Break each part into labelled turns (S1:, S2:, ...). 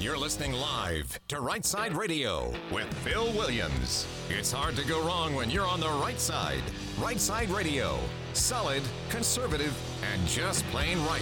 S1: You're listening live to Right Side Radio with Phil Williams. It's hard to go wrong when you're on the right side. Right Side Radio. Solid, conservative, and just plain right.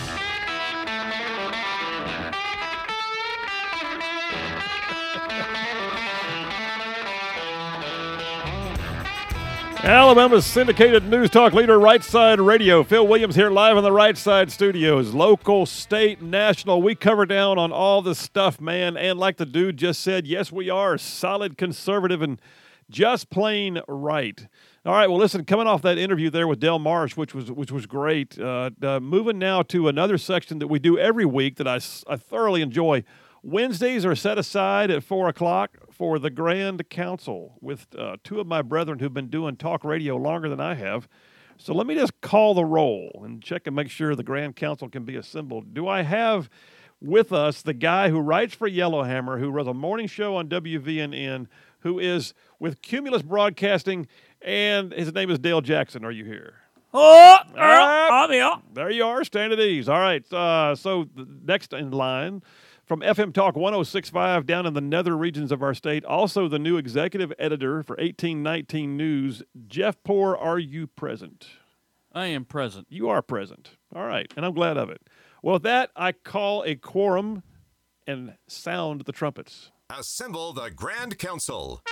S2: Alabama's syndicated news talk leader, Right Side Radio. Phil Williams here live in the Right Side studios. Local, state, national. We cover down on all this stuff, man. And like the dude just said, yes, we are solid, conservative, and just plain right. All right, well, listen, coming off that interview there with Del Marsh, which was great, moving now to another section that we do every week that I thoroughly enjoy. Wednesdays are set aside at 4 o'clock for the Grand Council with two of my brethren who've been doing talk radio longer than I have. So let me just call the roll and check and make sure the Grand Council can be assembled. Do I have with us the guy who writes for Yellowhammer, who runs a morning show on WVNN, who is with Cumulus Broadcasting, and his name is Dale Jackson. Are you here?
S3: I'm here.
S2: There you are. Stand at ease. All right. So the next in line from FM Talk 106.5 down in the nether regions of our state, also the new executive editor for 1819 News, Jeff Poor, are you present?
S3: I am present.
S2: You are present. All right, and I'm glad of it. Well, with that, I call a quorum and sound the trumpets.
S1: Assemble the Grand Council.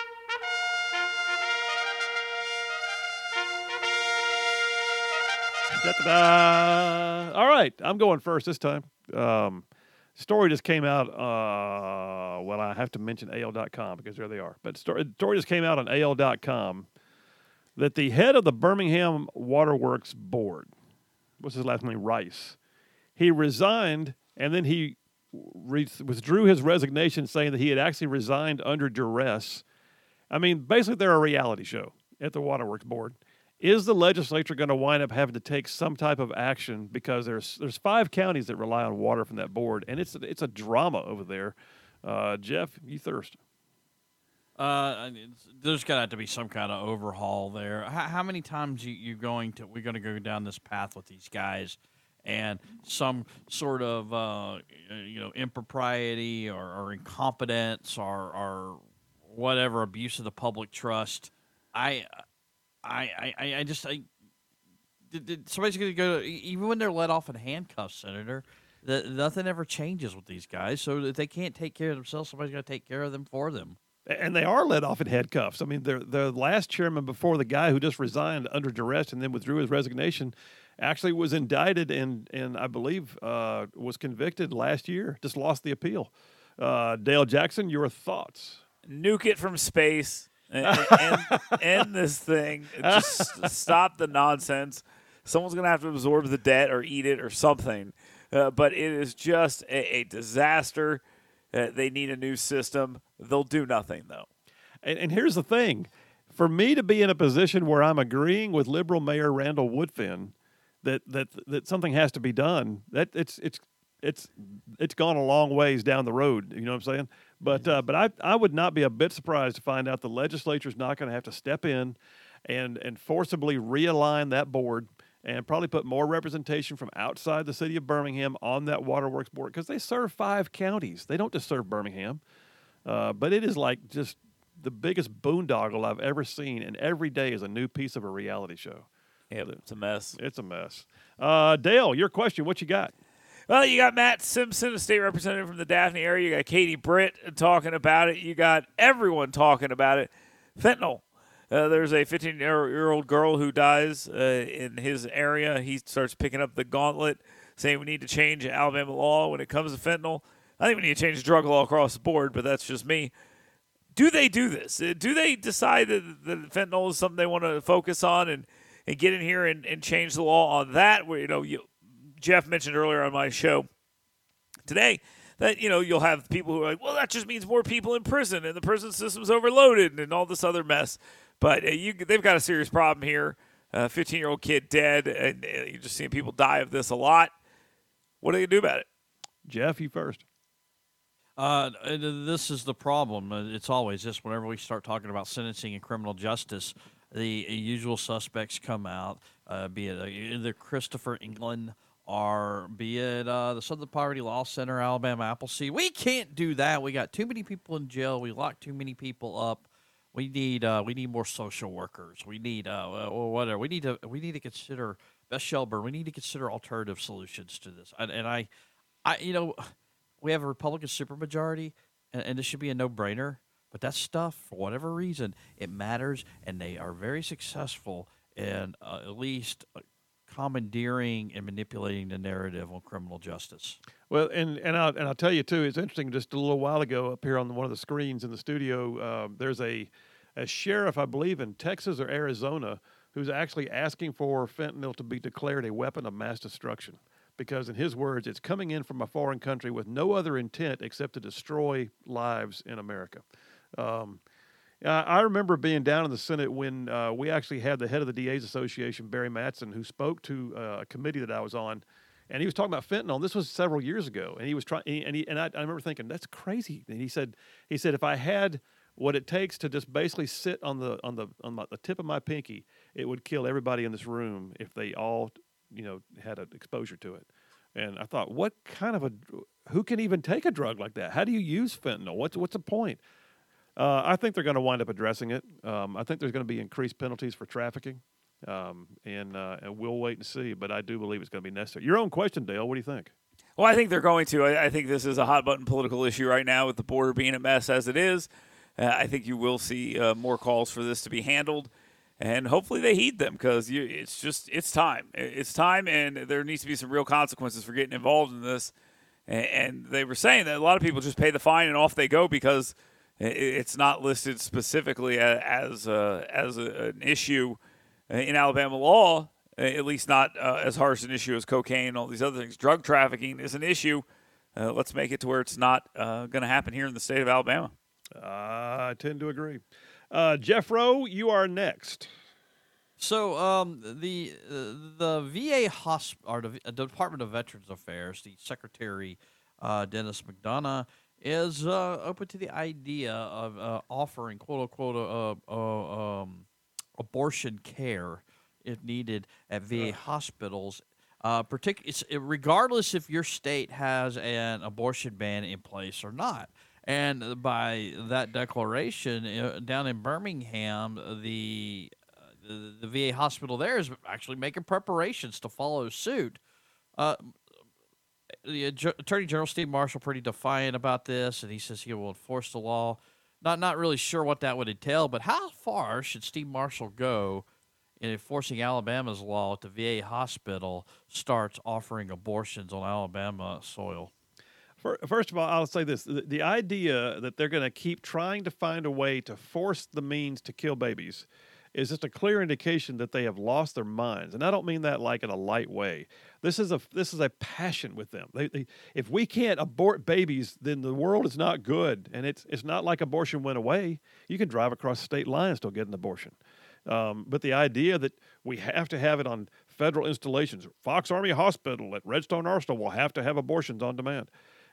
S2: Da-da-da. All right, I'm going first this time. Story just came out, well, I have to mention AL.com because there they are. But story just came out on AL.com that the head of the Birmingham Waterworks Board, what's his last name, Rice, he resigned and then he withdrew his resignation saying that he had actually resigned under duress. I mean, basically they're a reality show at the Waterworks Board. Is the legislature going to wind up having to take some type of action because there's 5 counties that rely on water from that board, and it's a drama over there. Jeff, you thirst.
S3: There's got to have to be some kind of overhaul there. How many times we're going to go down this path with these guys, and some sort of impropriety or incompetence or whatever, abuse of the public trust. Somebody's going to go, even when they're let off in handcuffs, Senator, nothing ever changes with these guys. So if they can't take care of themselves, somebody's got to take care of them for them.
S2: And they are let off in handcuffs. I mean, the last chairman before the guy who just resigned under duress and then withdrew his resignation actually was indicted and I believe was convicted last year, just lost the appeal. Dale Jackson, your thoughts?
S4: Nuke it from space. And end this thing. Just stop the nonsense. Someone's going to have to absorb the debt or eat it or something. But it is just a disaster. They need a new system. They'll do nothing, though.
S2: And here's the thing. For me to be in a position where I'm agreeing with liberal Mayor Randall Woodfin that something has to be done, that it's gone a long ways down the road. You know what I'm saying? But I would not be a bit surprised to find out the legislature's not going to have to step in and forcibly realign that board and probably put more representation from outside the city of Birmingham on that waterworks board because they serve 5 counties. They don't just serve Birmingham. But it is like just the biggest boondoggle I've ever seen, and every day is a new piece of a reality show.
S4: Yeah, it's a mess.
S2: It's a mess. Dale, your question, what you got?
S4: Well, you got Matt Simpson, a state representative from the Daphne area. You got Katie Britt talking about it. You got everyone talking about it. Fentanyl. There's a 15-year-old girl who dies in his area. He starts picking up the gauntlet, saying we need to change Alabama law when it comes to fentanyl. I think we need to change drug law across the board, but that's just me. Do they do this? Do they decide that fentanyl is something they want to focus on and get in here and change the law on that? Where Jeff mentioned earlier on my show today that, you'll have people who are like, well, that just means more people in prison and the prison system's overloaded and all this other mess. But they've got a serious problem here. 15-year-old kid dead, and you're just seeing people die of this a lot. What are they going to do about it?
S2: Jeff, you first.
S3: This is the problem. It's always this. Whenever we start talking about sentencing and criminal justice, the usual suspects come out, be it either Christopher England or be it the Southern Poverty Law Center, Alabama Appleseed. We can't do that. We got too many people in jail. We lock too many people up. We need more social workers. We need whatever. We need to consider Beth Shelburne. We need to consider alternative solutions to this. And I we have a Republican supermajority, and this should be a no-brainer. But that stuff, for whatever reason, it matters, and they are very successful in at least commandeering and manipulating the narrative on criminal justice.
S2: Well, and I'll tell you too, it's interesting. Just a little while ago, up here on one of the screens in the studio, there's a sheriff, I believe, in Texas or Arizona, who's actually asking for fentanyl to be declared a weapon of mass destruction, because in his words, it's coming in from a foreign country with no other intent except to destroy lives in America. I remember being down in the Senate when we actually had the head of the DA's Association, Barry Mattson, who spoke to a committee that I was on, and he was talking about fentanyl. This was several years ago, and he was trying. And I remember thinking, that's crazy. And he said if I had what it takes to just basically sit on the tip of my pinky, it would kill everybody in this room if they all had an exposure to it. And I thought, who can even take a drug like that? How do you use fentanyl? What's the point? I think they're going to wind up addressing it. I think there's going to be increased penalties for trafficking, and we'll wait and see. But I do believe it's going to be necessary. Your own question, Dale. What do you think?
S4: Well, I think they're going to. I think this is a hot-button political issue right now with the border being a mess as it is. I think you will see more calls for this to be handled, and hopefully they heed them, because it's time. It's time, and there needs to be some real consequences for getting involved in this. And they were saying that a lot of people just pay the fine and off they go because it's not listed specifically as an issue in Alabama law, at least not as harsh an issue as cocaine and all these other things. Drug trafficking is an issue. Let's make it to where it's not going to happen here in the state of Alabama.
S2: I tend to agree. Jeff Rowe, you are next.
S3: So the VA or the Department of Veterans Affairs, the Secretary Dennis McDonough, is open to the idea of offering quote unquote abortion care if needed at VA hospitals. Regardless if your state has an abortion ban in place or not. And by that declaration, down in Birmingham, the VA hospital there is actually making preparations to follow suit. The Attorney General Steve Marshall pretty defiant about this, and he says he will enforce the law. Not really sure what that would entail, but how far should Steve Marshall go in enforcing Alabama's law if the VA hospital starts offering abortions on Alabama soil?
S2: First of all, I'll say this. The idea that they're going to keep trying to find a way to force the means to kill babies is just a clear indication that they have lost their minds. And I don't mean that like in a light way. This is a passion with them. If we can't abort babies, then the world is not good. And it's not like abortion went away. You can drive across state lines and still get an abortion. But the idea that we have to have it on federal installations, Fox Army Hospital at Redstone Arsenal will have to have abortions on demand.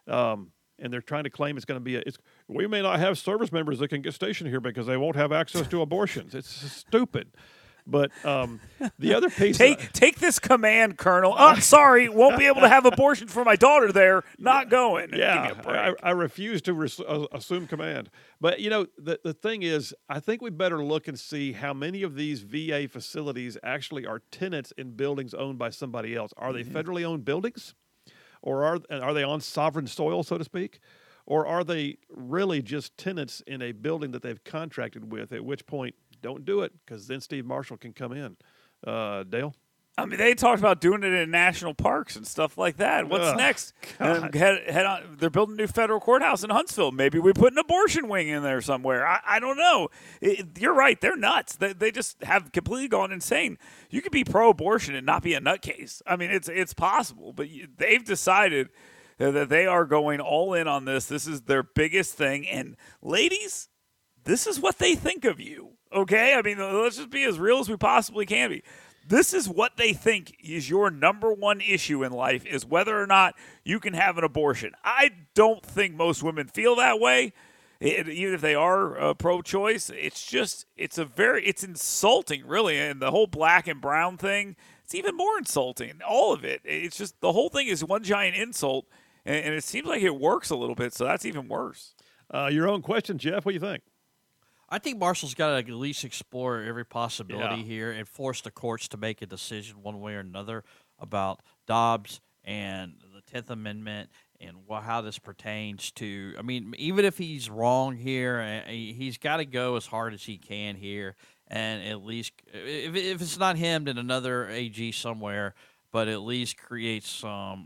S2: And they're trying to claim it's going to be we may not have service members that can get stationed here because they won't have access to abortions. It's stupid. But the other piece...
S4: Take this command, Colonel. I'm sorry, won't be able to have abortion for my daughter there. Not going.
S2: Yeah,
S4: Give me a break.
S2: I refuse to assume command. But, the thing is, I think we better look and see how many of these VA facilities actually are tenants in buildings owned by somebody else. Are they federally owned buildings? Or are they on sovereign soil, so to speak? Or are they really just tenants in a building that they've contracted with, at which point, don't do it, because then Steve Marshall can come in. Dale?
S4: I mean, they talked about doing it in national parks and stuff like that. What's next? Head on. They're building a new federal courthouse in Huntsville. Maybe we put an abortion wing in there somewhere. I don't know. You're right. They're nuts. They just have completely gone insane. You could be pro-abortion and not be a nutcase. I mean, it's possible. But they've decided that they are going all in on this. This is their biggest thing. And ladies, this is what they think of you. Okay? I mean, let's just be as real as we possibly can be. This is what they think is your number one issue in life, is whether or not you can have an abortion. I don't think most women feel that way, even if they are pro-choice. It's insulting, really. And the whole black and brown thing, it's even more insulting. All of it. It's just the whole thing is one giant insult, and it seems like it works a little bit, so that's even worse.
S2: Your own question, Jeff. What do you think?
S3: I think Marshall's got to at least explore every possibility here and force the courts to make a decision one way or another about Dobbs and the 10th Amendment and how this pertains to. I mean, even if he's wrong here, he's got to go as hard as he can here, and at least if it's not him, then another AG somewhere. But at least create some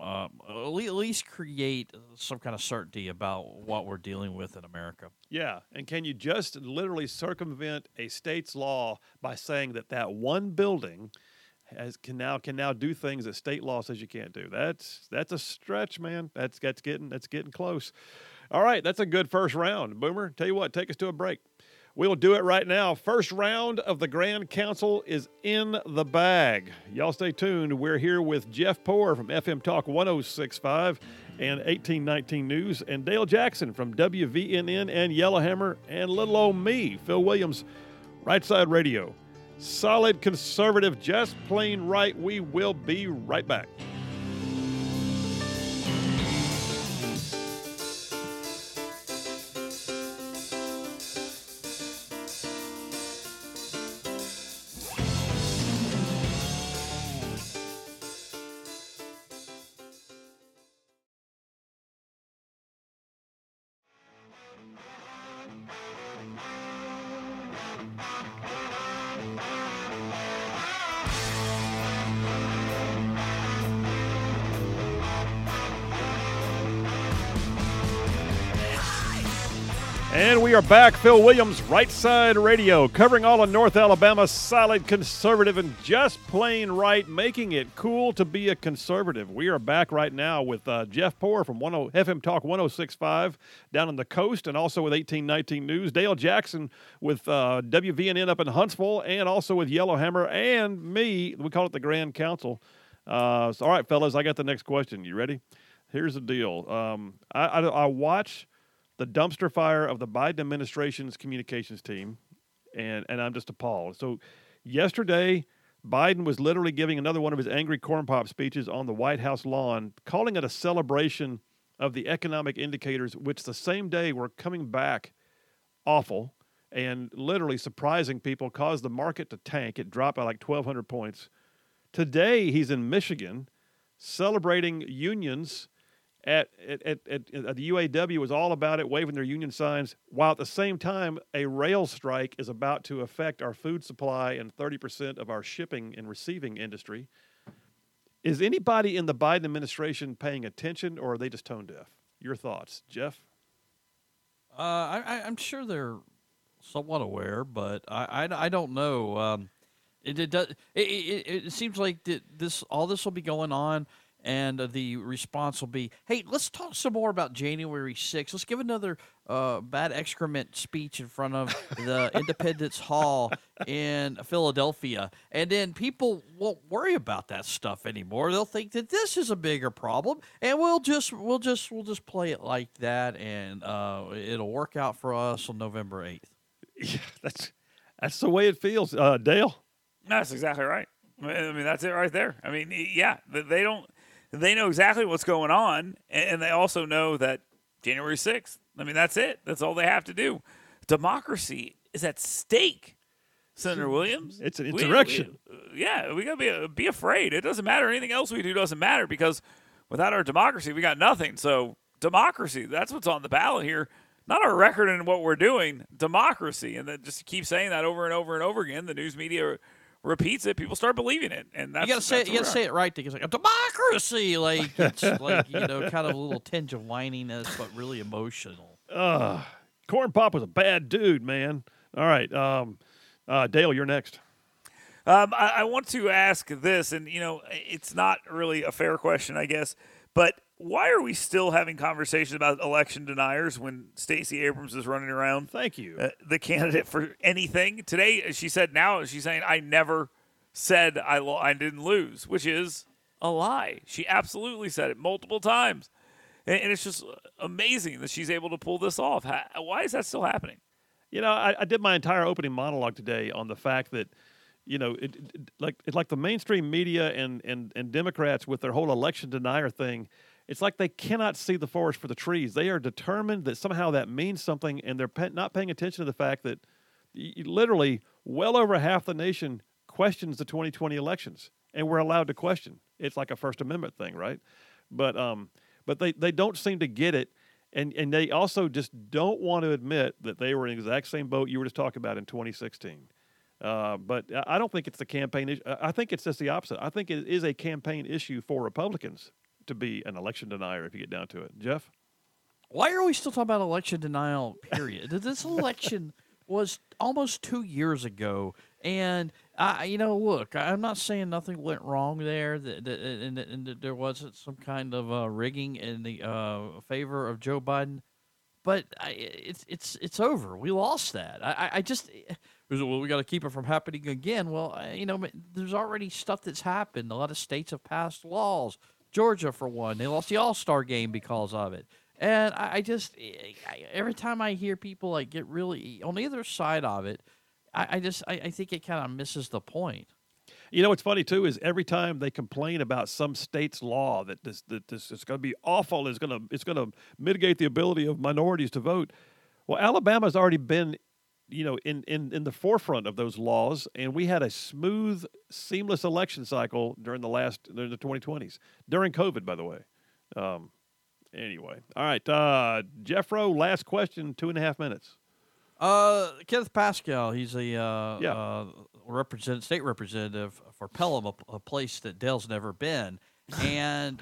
S3: kind of certainty about what we're dealing with in America.
S2: Yeah, and can you just literally circumvent a state's law by saying that one building can now do things that state law says you can't do? That's a stretch, man. That's getting close. All right, that's a good first round. Boomer, tell you what, take us to a break. We'll do it right now. First round of the Grand Council is in the bag. Y'all stay tuned. We're here with Jeff Poor from FM Talk 106.5 and 1819 News, and Dale Jackson from WVNN and Yellowhammer, and little old me, Phil Williams, Right Side Radio. Solid conservative, just plain right. We will be right back. And we are back. Phil Williams, Right Side Radio, covering all of North Alabama, solid conservative and just plain right, making it cool to be a conservative. We are back right now with Jeff Poor from FM Talk 106.5 down on the coast, and also with 1819 News. Dale Jackson with WVNN up in Huntsville, and also with Yellowhammer, and me. We call it the Grand Council. All right, fellas, I got the next question. You ready? Here's the deal. I watch the dumpster fire of the Biden administration's communications team, and I'm just appalled. So yesterday, Biden was literally giving another one of his angry corn pop speeches on the White House lawn, calling it a celebration of the economic indicators, which the same day were coming back awful and literally surprising people, caused the market to tank. It dropped by like 1,200 points. Today, he's in Michigan celebrating unions at the UAW. Was all about it, waving their union signs, while at the same time a rail strike is about to affect our food supply and 30% of our shipping and receiving industry. Is anybody in the Biden administration paying attention, or are they just tone deaf? Your thoughts, Jeff?
S3: I'm sure they're somewhat aware, but I don't know. It seems like all this will be going on. And the response will be, hey, let's talk some more about January 6th. Let's give another bad excrement speech in front of the Independence Hall in Philadelphia. And then people won't worry about that stuff anymore. They'll think that this is a bigger problem, and we'll just play it like that, and it'll work out for us on November 8th.
S2: Yeah, that's the way it feels. Dale?
S4: That's exactly right. I mean, that's it right there. I mean, yeah, they know exactly what's going on, and they also know that January 6th, I mean, that's it. That's all they have to do. Democracy is at stake, Senator Williams.
S2: It's an insurrection.
S4: We got to be afraid. It doesn't matter. Anything else we do doesn't matter, because without our democracy, we got nothing. So democracy, that's what's on the ballot here. Not our record in what we're doing, democracy. And then just keep saying that over and over and over again. The news media repeats it, people start believing it, and that's,
S3: you gotta say it right. It's like a democracy, like it's like kind of a little tinge of whininess, but really emotional.
S2: Corn Pop was a bad dude, man. All right, Dale, you're next.
S4: I want to ask this, and it's not really a fair question, I guess, but why are we still having conversations about election deniers when Stacey Abrams is running around?
S2: Thank you.
S4: The candidate for anything. Today, she's saying I never said I didn't lose, which is a lie. She absolutely said it multiple times. And it's just amazing that she's able to pull this off. Why is that still happening?
S2: I did my entire opening monologue today on the fact that it's like the mainstream media and Democrats with their whole election denier thing. It's like they cannot see the forest for the trees. They are determined that somehow that means something, and they're not paying attention to the fact that literally well over half the nation questions the 2020 elections, and we're allowed to question. It's like a First Amendment thing, right? But they don't seem to get it, and they also just don't want to admit that they were in the exact same boat you were just talking about in 2016. But I don't think it's the campaign issue. I think it's just the opposite. I think it is a campaign issue for Republicans to be an election denier if you get down to it. Jeff?
S3: Why are we still talking about election denial, period? This election was almost 2 years ago. And, look, I'm not saying nothing went wrong there, and that there wasn't some kind of rigging in the favor of Joe Biden. But it's over. We lost that. I just we got to keep it from happening again. Well, there's already stuff that's happened. A lot of states have passed laws. Georgia, for one, they lost the All-Star game because of it. And I every time I hear people like get really on either side of it, I think it kind of misses the point.
S2: What's funny too is every time they complain about some state's law that this is going to be awful, it's going to mitigate the ability of minorities to vote. Well, Alabama's already been, in the forefront of those laws, and we had a smooth, seamless election cycle during the 2020s, during COVID, by the way. Anyway, all right, Jeffro, last question, 2.5 minutes.
S3: Kenneth Pascal, he's a state representative for Pelham, a place that Dale's never been. And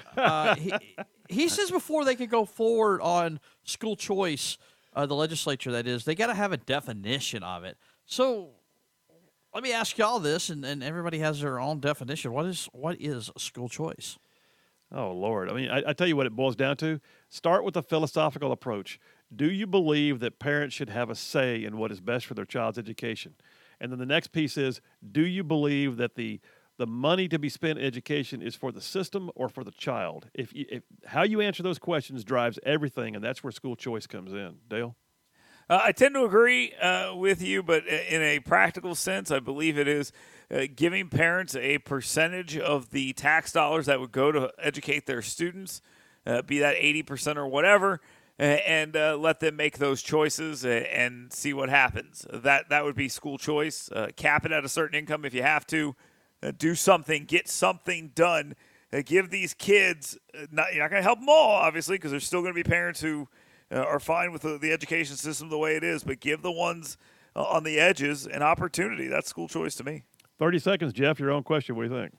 S3: he says before they could go forward on school choice, the legislature, that is, they got to have a definition of it. So let me ask y'all this, and everybody has their own definition. What is school choice?
S2: Oh, Lord. I mean, I tell you what it boils down to. Start with a philosophical approach. Do you believe that parents should have a say in what is best for their child's education? And then the next piece is, do you believe that the money to be spent in education is for the system or for the child? If how you answer those questions drives everything, and that's where school choice comes in. Dale?
S4: I tend to agree with you, but in a practical sense, I believe it is giving parents a percentage of the tax dollars that would go to educate their students, be that 80% or whatever, and let them make those choices and see what happens. That would be school choice. Cap it at a certain income if you have to. Do something. Get something done. Give these kids you're not going to help them all, obviously, because there's still going to be parents who are fine with the education system the way it is, but give the ones on the edges an opportunity. That's school choice to me.
S2: 30 seconds, Jeff. Your own question. What do you think?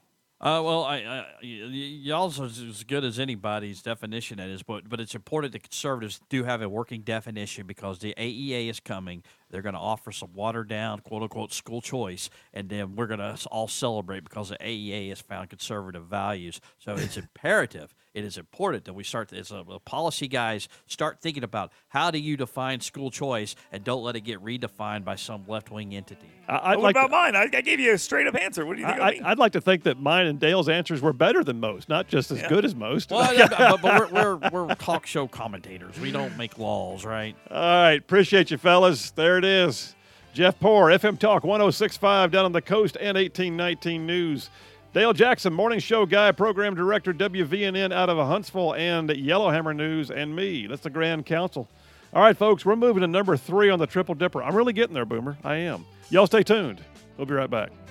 S3: Y'all's as good as anybody's definition that is, but it's important that conservatives do have a working definition because the AEA is coming. They're going to offer some watered-down, quote-unquote, school choice, and then we're going to all celebrate because the AEA has found conservative values. So it's imperative. It is important that we start, as policy guys, start thinking about how do you define school choice and don't let it get redefined by some left-wing entity.
S4: What about mine? I gave you a straight-up answer. What do you think of me?
S2: I'd like to think that mine and Dale's answers were better than most, not just as good as most.
S3: Well, but we're talk show commentators. We don't make laws, right?
S2: All right. Appreciate you, fellas. There it is. Jeff Poor, FM Talk 106.5 down on the coast and 1819 News. Dale Jackson, morning show guy, program director, WVNN out of Huntsville, and Yellowhammer News, and me. That's the Grand Council. All right, folks, we're moving to number 3 on the Triple Dipper. I'm really getting there, Boomer. I am. Y'all stay tuned. We'll be right back.